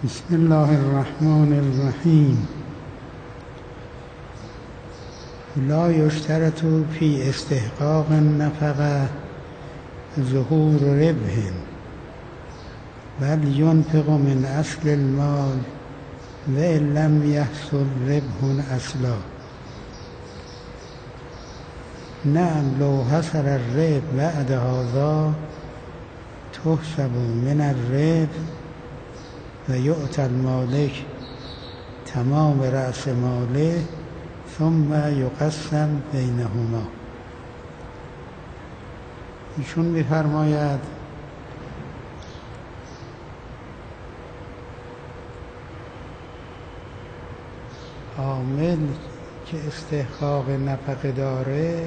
بسم الله الرحمن الرحیم. لا یشترط فی استحقاق النفقه ظهور ربح بل ینفق من اصل المال وان لم یحصل ربح اصلا. نعم لو حصل الربح بعد هذا تحسب من الربح و یؤتی المالک تمام رأس ماله ثم یقسم بینهما. ایشون می‌فرماید عامل که استحقاق نفقه داره،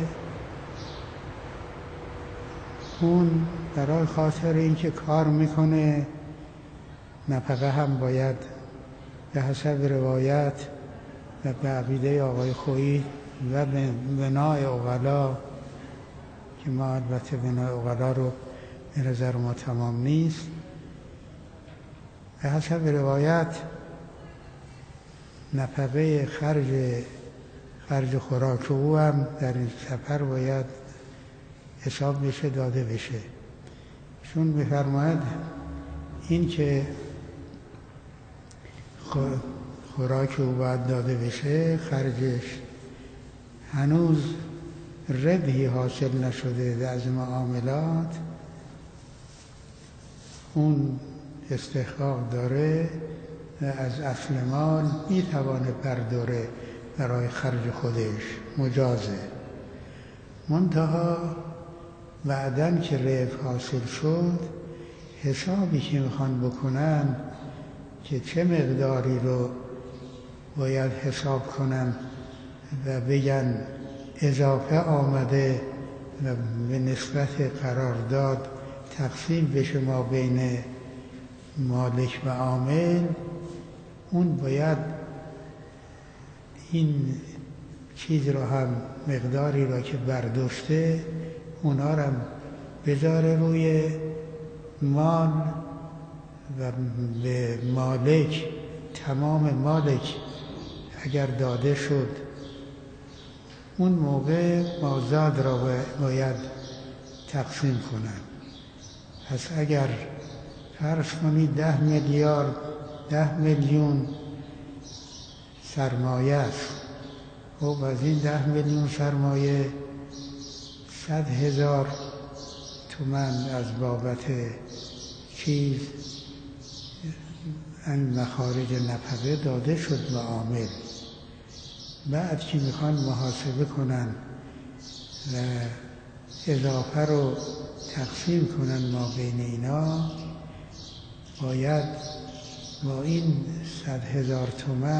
اون برای خاطر اینکه کار میکنه نفقه هم باید به حسب روایت و به عقیده آقای خویی و به بنای عقلا، که ما البته بنای عقلا رو به نظر ما تمام نیست، به حسب روایت نفقه خرج خوراک او هم در این سفر باید حساب بشه، داده بشه. چون می‌فرماید این که خوراک او باید داده بشه، خرجش هنوز ربحی حاصل نشده از معاملات، اون استحقاق داره و از اصل مال میتوانه برداره برای خرج خودش، مجازه. منتها بعدن که ربح حاصل شد، حسابی که میخوان بکنن که چه مقداری رو باید حساب کنن و بگن اضافه آمده و به نسبت قرارداد تقسیم بشه ما بین مالک و عامل، اون باید این چیز رو هم، مقداری رو که برداشته، اونا رو هم بذاره روی مال و به مالک، تمام مالک اگر داده شد، اون موقع مازاد را باید تقسیم کنن. پس اگر فرض کنید 10 میلیون سرمایه است، خب از این 10 میلیون سرمایه 100,000 تومان از بابت چیز این مخارج نفقه داده شد به عامل. بعد که میخوان محاسبه کنن و اضافه رو تقسیم کنن ما بین اینا، باید با این 100,000 تومان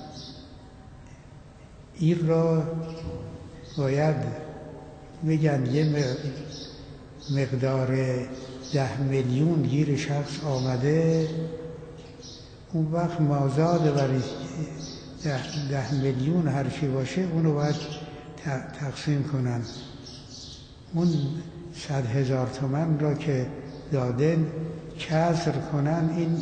این را باید بگن یه مقدار 10 میلیون گیر شخص آمده، اون وقت مازاد برای 10 میلیون هر چی باشه اونو باید تقسیم کنن. اون 100,000 تومان را که دادن کسر کنن، این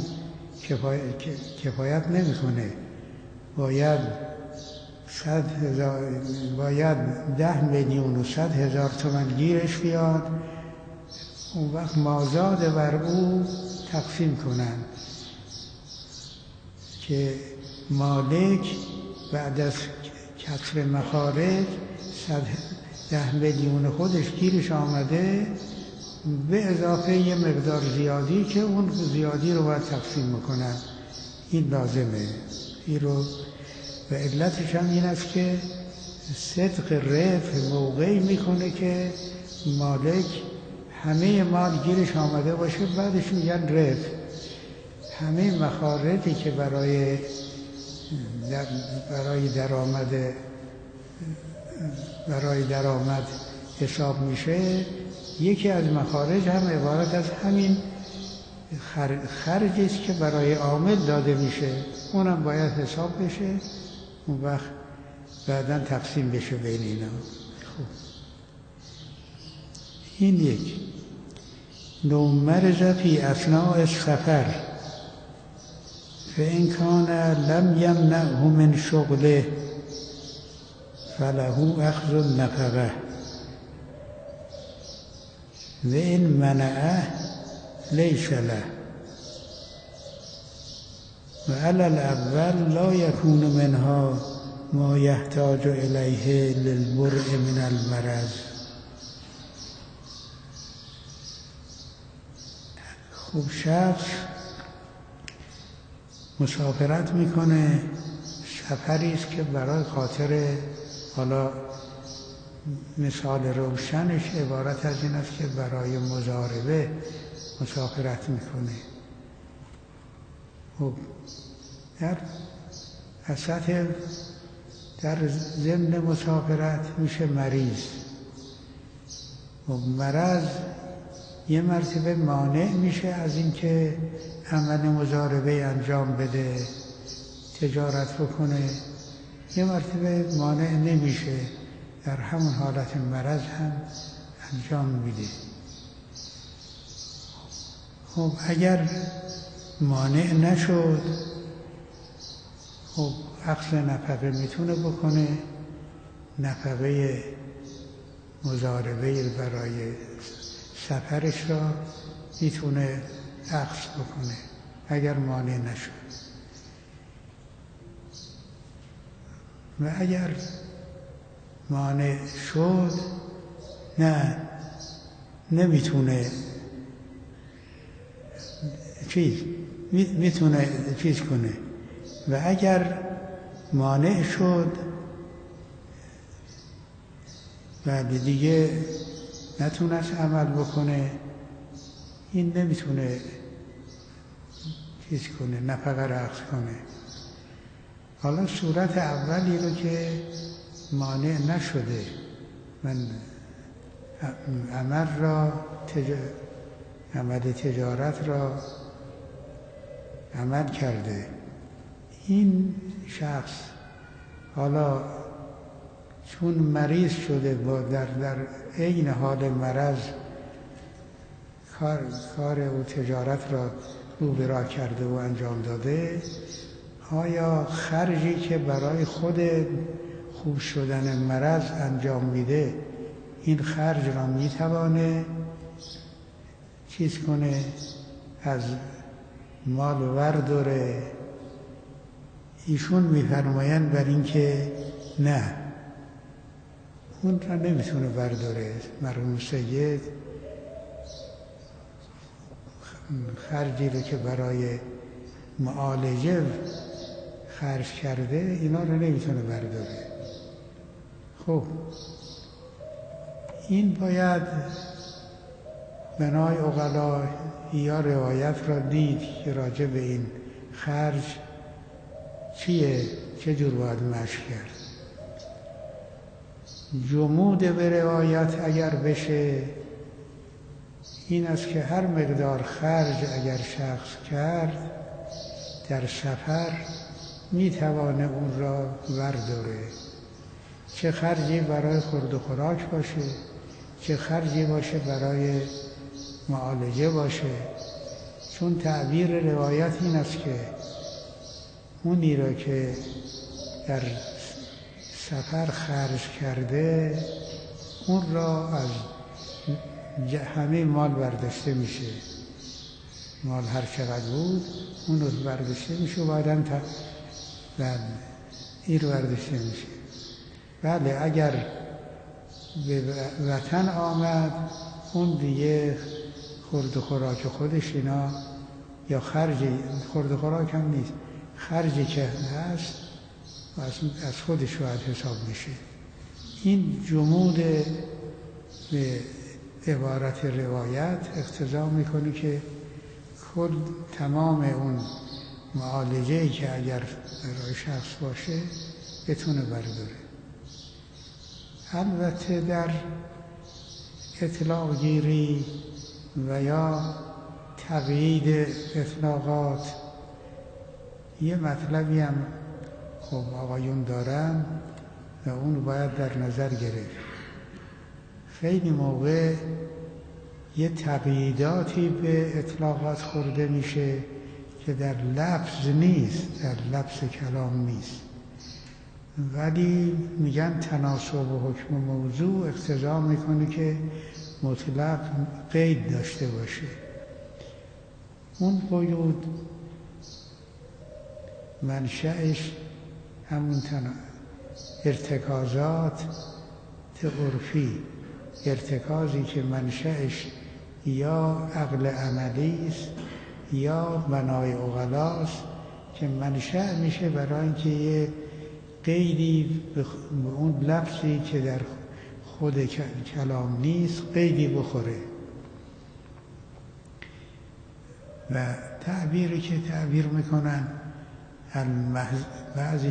کفایت نمیکنه. باید 10 میلیون و 100,000 تومان گیرش بیاد، اون وقت مازاد بر او تقسیم کنن که مالک بعد از کسر مخارج 10 میلیون خودش گیرش آمده، به اضافه یه مقدار زیادی که اون زیادی رو باید تقسیم میکنن. این لازمه. این رو و علتش هم این است که صدق ربح موقعی میکنه که مالک همه مال گیرش آمده باشه، بعدش میگن ربح. همه مخارجی که برای درآمد حساب میشه، یکی از مخارج هم عبارت از همین خرجی است که برای عامل داده میشه، اونم باید حساب بشه، اون وقت بعداً تقسیم بشه بین اینا. خب این یک. لو مرض فی اثناء السفر فإن كان لم يمنعه من شغله فله أخذ النفقة وإن منعه ليس له وعلى الأول لا يكون منها ما يحتاج إليه للبرء من المرض. خوب شخص مسافرت میکنه، سفری است که برای خاطر، حالا مثال روشنش عبارت از این است که برای مضاربه مسافرت میکنه. خب در وسط در ضمن مسافرت میشه مریض. خب مرض یه مرتبه مانع میشه از اینکه عمل مضاربه انجام بده، تجارت بکنه، یه مرتبه مانع نمیشه، در همون حالت مرض هم انجام میده. خب اگر مانع نشد، خب اخذ نفقه میتونه بکنه، نفقه مضاربه برای سفرش را میتونه اخذ بکنه اگر مانع نشد. و اگر مانع شد نمیتونه میتونه چیز کنه. و اگر مانع شد و دیگه نتونست عمل بکنه، این نمیتونه چیز کنه، نفقه را اخذ کنه. حالا صورت اولی رو که مانع نشده، من عمل تجارت را عمل کرده، این شخص حالا چون مریض شده با در عین حال مرض کار و تجارت را رو به راه کرده و انجام داده، آیا خرجی که برای خود خوب شدن مرض انجام میده، این خرج را میتوانه چیز کنه، از مال ورداره؟ ایشون میفرمایند بر این که نه، اون را نمیتونه برداره. مرحوم سید خرجی رو که برای معالجه خرج کرده، اینا رو نمیتونه برداره. خب این باید بنای عقلا یا روایت را دید که راجع به این خرج چیه، چه جور باید مشی کرد. جمود به روایت اگر بشه این است که هر مقدار خرج اگر شخص کرد در سفر میتوانه اون را ورداره، چه خرجی برای خورد و خوراک باشه، چه خرجی باشه برای معالجه باشه. چون تعبیر روایت این است که اونی را که در سفر خرج کرده اون را از همه مال برداشته میشه، مال هر چقدر بود اون رو برداشته میشه و بعداً این رو برداشته میشه. بله اگر به وطن آمد اون دیگه خورد و خوراک خودش اینا، یا خرجی خورد و خوراک هم نیست، خرجی که هست از خودش باید حساب میشه. این جمود به عبارت روایت اقتضا میکنه که کل تمام اون معالجه‌ای که اگر برای شخص باشه بتونه برداره. البته در اطلاق گیری و یا تقیید اطلاقات یه مطلبی هم خب آقایون دارن و اون باید در نظر گرفت. خیلی موقع یه تقییداتی به اطلاقات خورده میشه که در لفظ نیست، در لفظ کلام نیست، ولی میگن تناسب و حکم موضوع اقتضا میکنه که مطلق قید داشته باشه. اون قیود منشأش همون ارتکازات عرفی، ارتکازی که منشأش یا عقل عملی است یا بنای عقلاست که منشأ میشه برای اینکه یه قیدی به اون لفظی که در خود کلام نیست قیدی بخوره. و تعبیری که تعبیر میکنن بعضی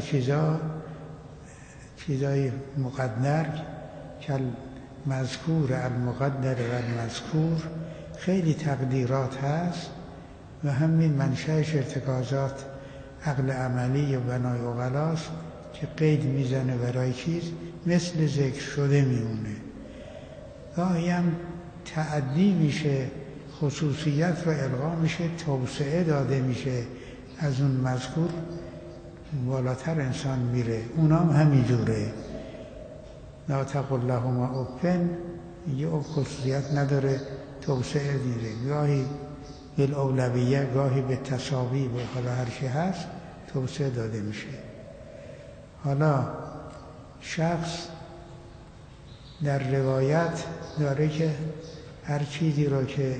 چیزای مقدر که مذکور المقدر و المذکور خیلی تقدیرات هست و همین منشأش ارتکازات عقل عملی و بنای عقلاست که قید میزنه برای چیز مثل ذکر شده میمونه. گاهی هم تعدی میشه، خصوصیت رو الغا میشه، توسعه داده میشه، از اون مذکور بالاتر انسان میره. اونام همینجوره. لا تقل لهما اف، یه خصوصیت نداره، توسعه دیره، گاهی بالاولویه گاهی به تساوی، به حالا هر چی هست توسعه داده میشه. حالا شخص در روایت داره که هر چیزی رو که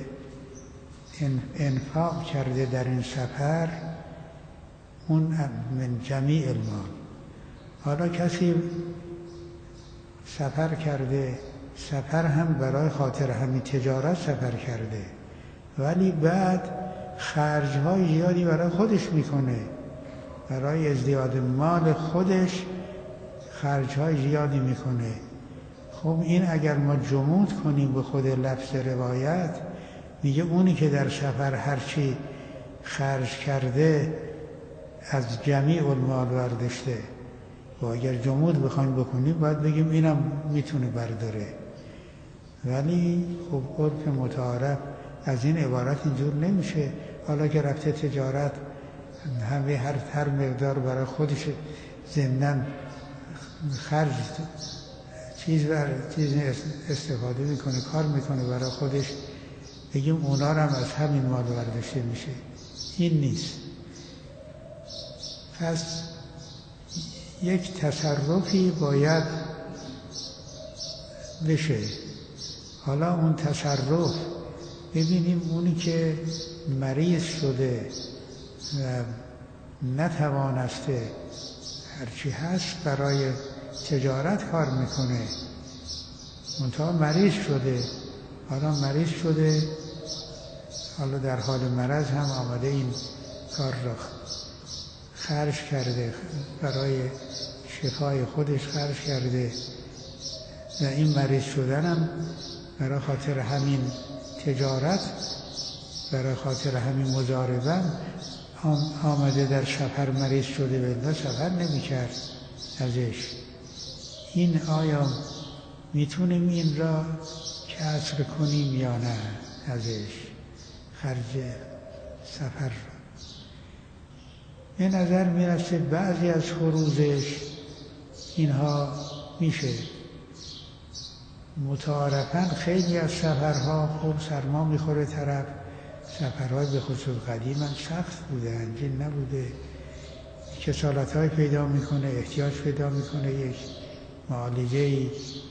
انفاق کرده در این سفر اون من جمیع المال. حالا کسی سفر کرده، سفر هم برای خاطر همین تجارت سفر کرده، ولی بعد خرج‌های زیادی برای خودش میکنه، برای ازدیاد مال خودش خرج‌های زیادی میکنه. خب این اگر ما جمود کنیم به خود لفظ روایت، میگه اونی که در سفر هرچی خرج کرده از جمیع المال برداشته. و اگر جمود بخوایم بکنیم باید بگیم اینم میتونه برداره. ولی خب عرف متعارف از این عبارت اینجور نمیشه. حالا که رفته تجارت همه هر مقدار برای خودش ضمناً خرج چیز استفاده میکنه، کار میکنه برای خودش، بگیم اونا رو هم از همین مال برداشته میشه. این نیست. پس یک تصرفی باید بشه. حالا اون تصرف ببینیم اونی که مریض شده و نتوانسته هرچی هست برای تجارت کار میکنه، منتها مریض شده، حالا در حال مرض هم آمده این کار را خرج کرده، برای شفای خودش خرج کرده و این مریض شدن هم برای خاطر همین تجارت، برای خاطر همین مضاربه آمده در سفر مریض شده، و سفر نمی‌کرد ازش. این آیا میتونیم این را کسر کنیم یا نه ازش، خرج سفر را؟ به نظر میرسه بعضی از خروجش اینها میشه. متعارفاً خیلی از سفرها خوب سرما میخوره طرف، سفرهای به خصوص قدیما سخت بوده، انجیل نبوده، کسالت‌های پیدا میکنه، احتیاج پیدا میکنه، یک معالجه‌ای،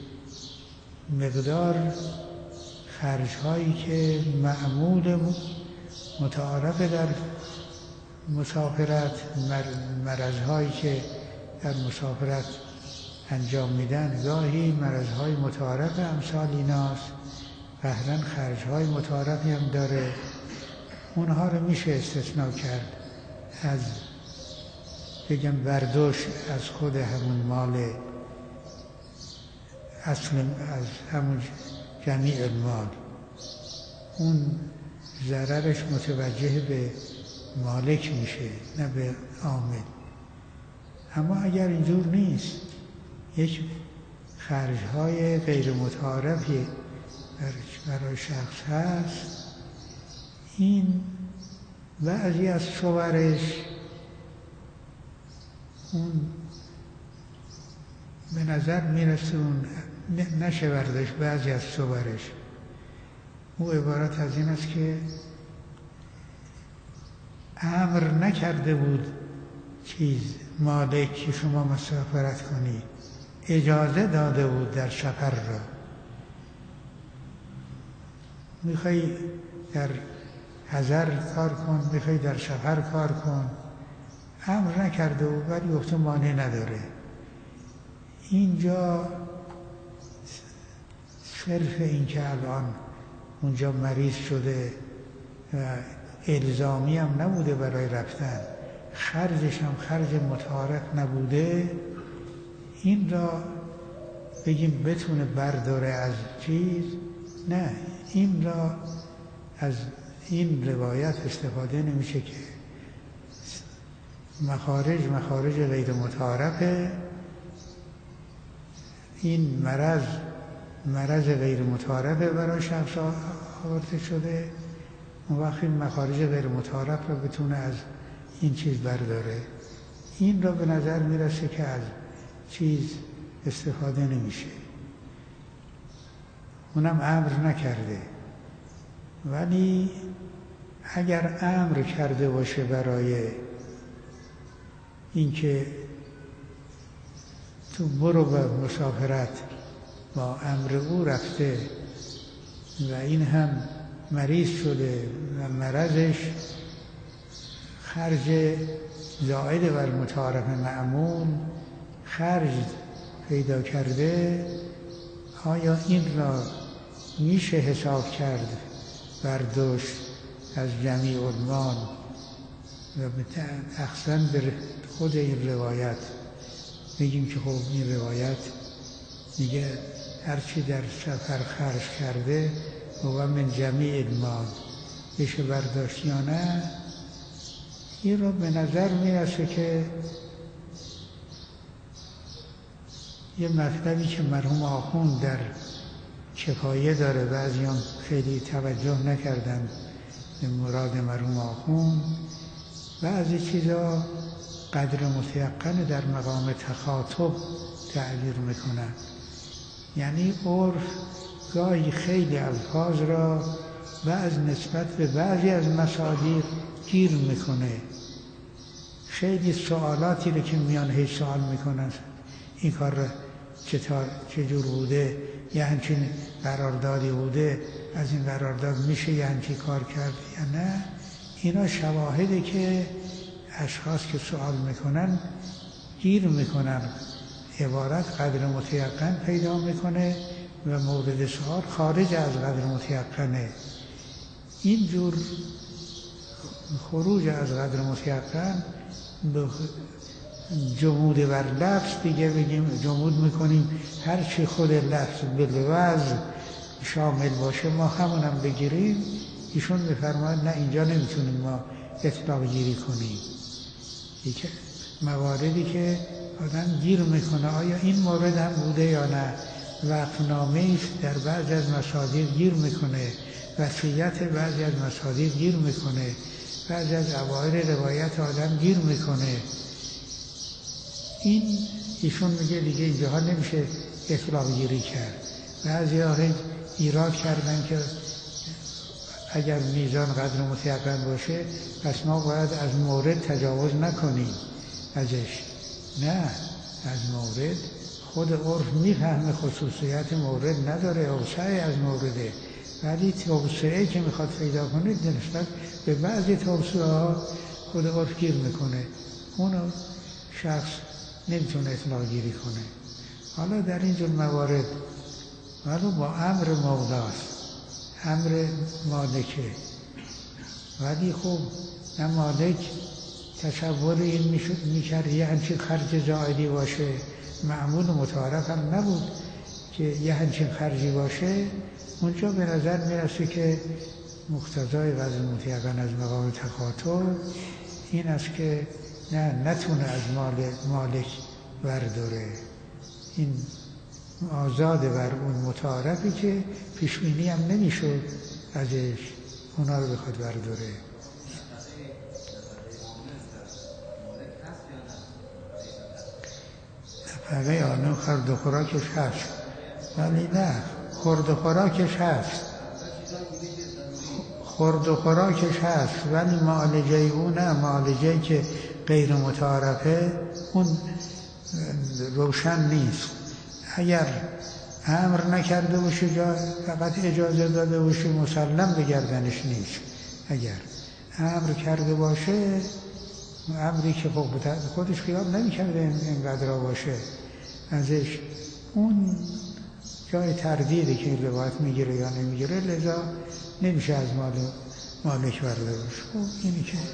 مقدار خرج‌هایی که معمول متعارف در مسافرت، مرض‌هایی که در مسافرت انجام میدن، گاهی مرض‌های متعارف امثال ایناست، قهراً خرج‌های متعارفی هم داره، اونها رو میشه استثناء کرد از بگم برداشت از خود همون مال اصل، از همون جمیع المال. اون ضررش متوجه به مالک میشه نه به عامل. اما اگر اینجور نیست، یک خرج‌های غیر متعارفی برای شخص هست، این بعضی از صورش اون به نظر میرسه اون نشه برداشت. بعضی از صورش او عبارت از این است که امر نکرده بود مالک که شما مسافرت کنید، اجازه داده بود در سفر را. میخوای در حضر کار کن، میخوای در سفر کار کن، امر نکرده بود ولی گفته مانع نداره. اینجا صرف این که الان اونجا مریض شده و الزامی هم نبوده برای رفتن، خرجش هم خرج متعارف نبوده، این را بگیم بتونه برداره از چیز، نه، این را از این روایت استفاده نمیشه که مخارج غیر متعارفه. این مرض غیر متعارفه برای شخص آورده شده، اون وقت این مخارج غیر متعارف را بتونه از این چیز برداره. این را به نظر میرسه که از چیز استفاده نمیشه، اونم امر نکرده. ولی اگر امر کرده باشه برای اینکه تو برو به مسافرت، با امر او رفته و این هم مریض شده و مرضش خرج زائد بر متعارف معمول خرج پیدا کرده، آیا این را میشه حساب کرد برداشت از جمیع المال و احسن به خود این روایت میگیم که خب این روایت میگه هرچی در سفر خرج کرده و من جمیع المال میشه برداشت یا نه؟ این رو به نظر میرسه که یه مطلبی که مرحوم آخوند در کفایه داره، بعضیان خیلی توجه نکردن به مراد مرحوم آخوند. بعضی چیزا قدر متیقن در مقام تخاطب تعبیر میکنن، یعنی عرف گاهی خیلی الفاظ را بعض نسبت به بعضی از مصادیق گیر میکنه. خیلی سوالاتی رو که میان هی سوال میکنن این کار چجور بوده، یه همچین قراردادی بوده، از این قرارداد میشه یه همچین کار کرد یا نه، اینا شواهده که اشخاص که سوال میکنن گیر میکنن، عبارت قدر متیقن پیدا میکنه و مورد سوال خارج از قدر متیقنه. اینجور خروج از قدر متیقن به جمود بر لفظ دیگه بگیم جمود میکنیم، هر چی خود لفظ به لفظ شامل باشه ما همونم بگیریم. ایشون میفرماید نه، اینجا نمیتونیم ما اطلاق گیری کنیم. یک مواردی که آدم گیر میکنه آیا این مورد هم بوده یا نه، وقفنامه در بعضی از مصادیق گیر میکنه، وصیت بعضی از مصادیق گیر میکنه، بعضی از اوائل روایت آدم گیر میکنه. این ایشون میگه دیگه اینجاها نمیشه اطلاق گیری کرد. بعضی ها ایراد کردن که اگر میزان قدر متیقن باشه پس ما باید از مورد تجاوز نکنیم ازش. نه، از مورد خود عرف میفهمه خصوصیت مورد نداره، اوسعی از مورده، ولی توسعه که میخواد پیدا کنه نسبت به بعضی توسعه ها خود عرف گیر میکنه، اونو شخص نمیتونه اطلاق گیری کنه. حالا در اینجور موارد ولو با امر مولاست، امر مالکه، ولی خب نه مالک تصور این میکرد یه همچین خرج زائدی باشه، معمول متعارف هم نبود که یه همچین خرجی باشه. اونجا به نظر میرسه که مقتضای قدر متیقن از مقام تخاطب این است که نتونه از مال مالک برداره، این آزاده بر اون متعارفی که پیشبینی هم نمیشد ازش اونا رو بخواد برداره. همه آنه خورد و خوراکش هست، ولی نه، خورد و خوراکش هست، خورد و خوراکش هست، ولی معالجه او نه. معالجه که غیر متعارفه اون روشن نیست. اگر امر نکرده باشه، فقط اجازه داده باشه، مسلم به گردنش نیست. اگر امر کرده باشه، امری که خودش خیال نمی‌کرده اینقدر باشه ازش، اون جای تردیده که این روایت میگیره یا نمیگیره، لذا نمیشه از مالک برداشت. خب اینی که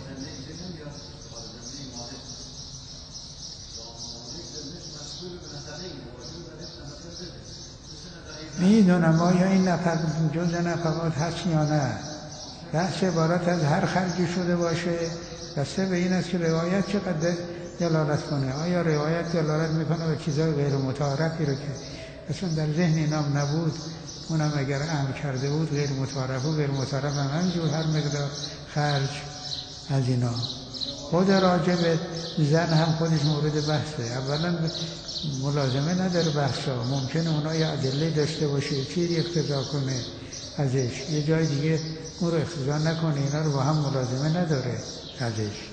میدونم آیا این جز نفقات هست یا نه. بحث عبارت از هر خرجی شده باشه بسته به این است که روایت چقدر دلالت کنه. آیا روایت دلالت میکنه به چیزای غیر متعارفی رو که اصلا در ذهن اینام نبود، اونم اگر امر کرده بود غیر متعارف و غیر متعارف هم همینجور هر مقدار خرج از اینا. خود راجع به زن هم خودش مورد بحثه. اولا ملازمه نداره بحثا، ممکنه اونا یه ادله داشته باشه چیزی اقتضا کنه ازش، یه جای دیگه اون رو اقتضا نکنه، اینا رو با هم ملازمه نداره ازش.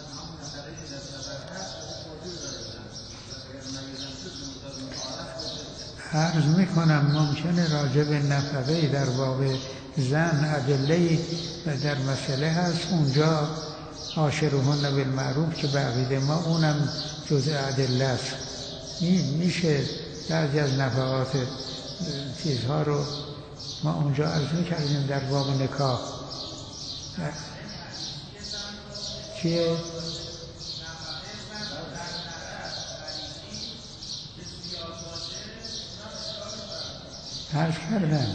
عرض میکنم ممکنه راجع به نفقه در باب زن ادله در مسئله هست، اونجا عاشرهن بالمعروف که به عقیده ما اونم جزء ادله است. میشه بعضی از نفقات چیزها رو ما اونجا عرض میکردیم در باب نکاح. چیه؟ عرض کردم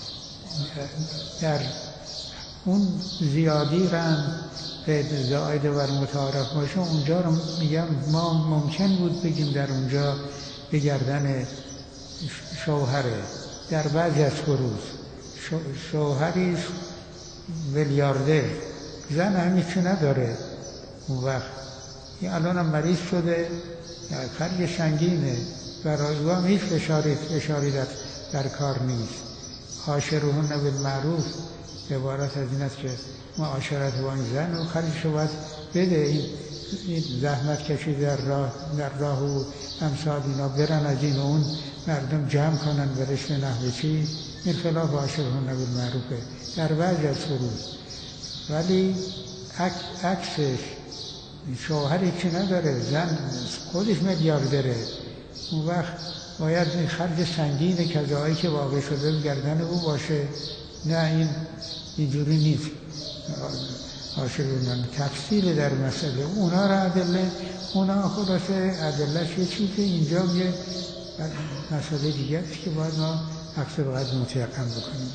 در اون زیادی رم به زائد و متعارف باشه، اونجا رو میگم ما ممکن بود بگیم در اونجا به گردن شوهره. در بعضی از فروض شوهری میلیاردر، زن همیشه نداره، اون وقت این الان هم مریض شده، خرج سنگینه، برای او هم هیچ اشاری در کار نیست. عاشرهن بالمعروف عبارت از این است که معاشرت با این زن و خرجش رو باید بده. این زحمت کشید در راه و امثال اینا برن از این و اون مردم جمع کنن برش نحوه چی، این خلاف عاشرهن بالمعروفه در بعضی از فروض. ولی عکسش شوهری که نداره، زن خودش میلیاردره، اون وقت باید این خرج سنگین کذایی که واقع شده گردن او باشه. نه، این اینجوری نیست. عاشقان تفصیل در مسئله اونا را ادله، اونا خلاصه ادلهش یه چیزه، اینجا یه مسئله دیگه است که باید ما عکس باید متیقن بکنیم.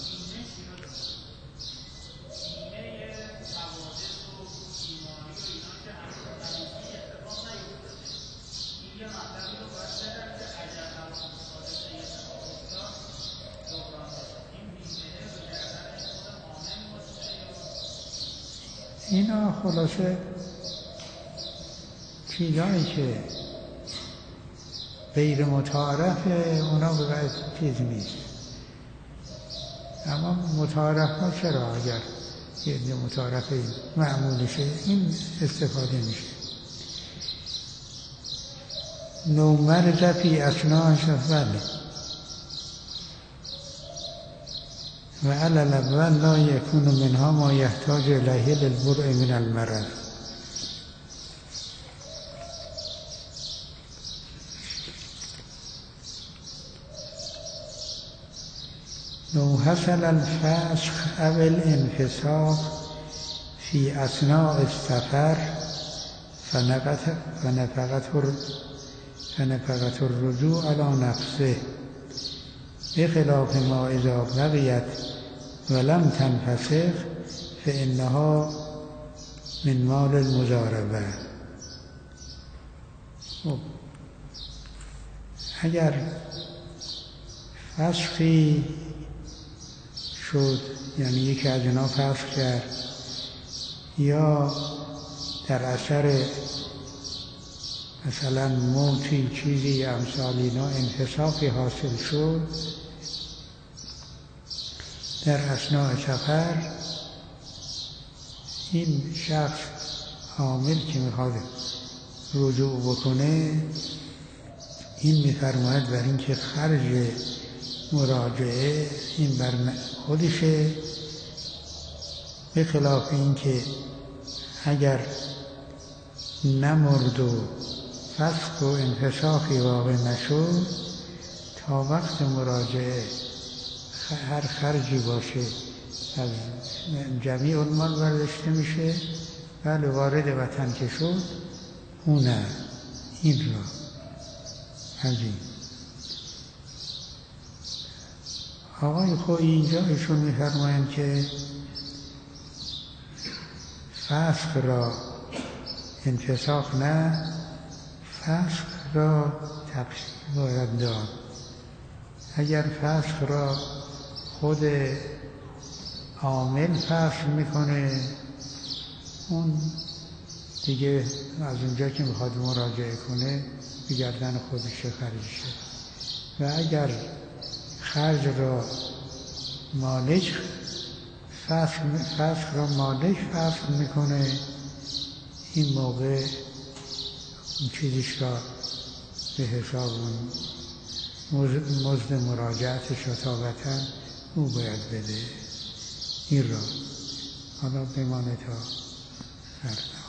اینا خلاصه چیزایی که غیر متعارفه اونا به باید چیز نیست، اما متعارف ها چرا اگر یه متعارف معمولشه این استفاده میشه. نومرز فی اثناء سفر و علی الاول لا یکون منها ما یحتاج الیه للبرء من المرض. لو حصل الفسخ او الانفساخ فی اثناء السفر فنفقت الرجوع علی نفسه بخلاف ما اذا بقیت ولم تنفسخ فانها من مال المضاربه. اگر فسخی شد، یعنی یکی از اینا فسخ کرد یا در اثر مثلا موتی چیزی امثال اینا انحصافی حاصل شد در اثناء سفر، این شخص عامل که میخواد رجوع بکنه این میفرماید بر این که خرج مراجعه این بر خودشه، به خلاف این که اگر نمرد و فسق و انفساخی واقع نشد تا وقت مراجعه هر خرجی باشه از جمیع المال برداشته میشه. بله وارد وطن که شد اونه این را همین آقای خویی اینجا ایشون میفرمایند که فسخ را انفساخ نه، فسخ را تقسیم باید داد. اگر فسخ را خود عامل فسخ میکنه اون دیگه از اونجا که میخواد مراجعه کنه به گردن خودش خرجشه، و اگر خرج را مالک فسخ را مالک فسخ میکنه این موقع اون چیزش را به حساب اون مزد مراجعتش را تا وطن او باید بده. این را حالا بمانه تا فردا.